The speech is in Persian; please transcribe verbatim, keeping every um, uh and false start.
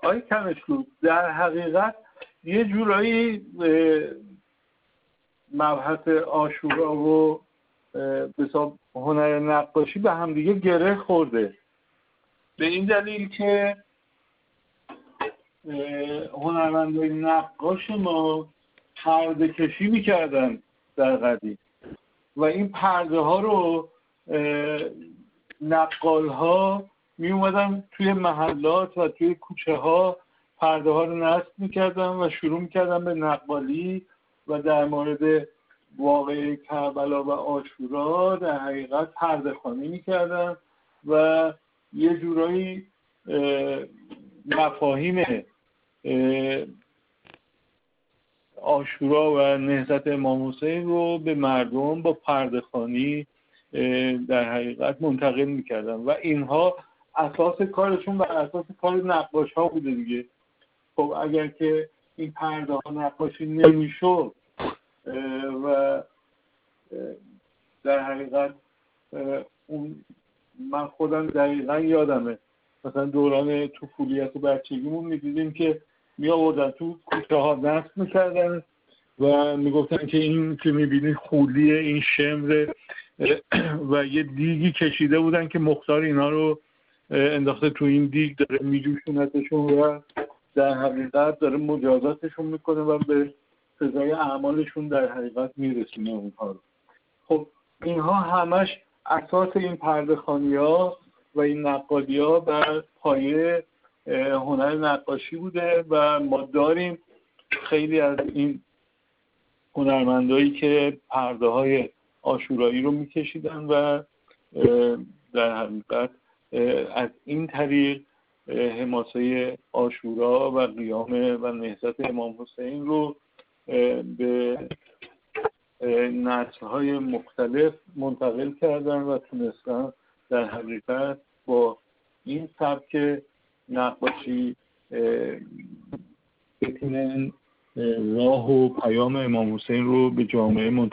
آقای کمشلو در حقیقت یه جورایی مبحث عاشورا و به حساب هنر نقاشی به هم دیگه گره خورده، به این دلیل که هنرمندای نقاش ما پرده کشی میکردن در قدیم و این پرده ها رو نقال ها می اومدن توی محلات و توی کوچه ها پرده ها رو نصب میکردن و شروع میکردن به نقالی و در مورد واقعه کربلا و عاشورا در حقیقت پرده خوانی میکردن و یه جورایی مفاهیم عاشورا و نهضت امام حسین رو به مردم با پرده خوانی در حقیقت منتقل میکردن و اینها اساس کارشون و اساس کار نقاش ها بوده دیگه. خب اگر که این پرده ها نقاشی نمیشد و در حقیقت اون من خودم دقیقا یادمه مثلا دوران طفولیت و بچگیمون میدیدیم که می آوردن تو کوچه ها نصب میکردن و میگفتن که این که میبینی خولیه، این شمره و یه دیگی کشیده بودن که مختار اینا رو انداخته تو این دیگ داره میجوشونتشون و در حقیقت داره مجازاتشون میکنه و به سزای اعمالشون در حقیقت میرسونه اونها رو. خب اینها همش اساس این پرده خوانی ها و این نقالی ها بر پایه هنر نقاشی بوده و ما داریم خیلی از این هنرمندایی که پرده های عاشورایی رو میکشیدن و در حقیقت از این طریق حماسه عاشورا و قیام و نهضت امام حسین رو به نسل‌های مختلف منتقل کردن و تونستن در حقیقت با این سبک نقاشی بتونن راه و پیام امام حسین رو به جامعه منتقل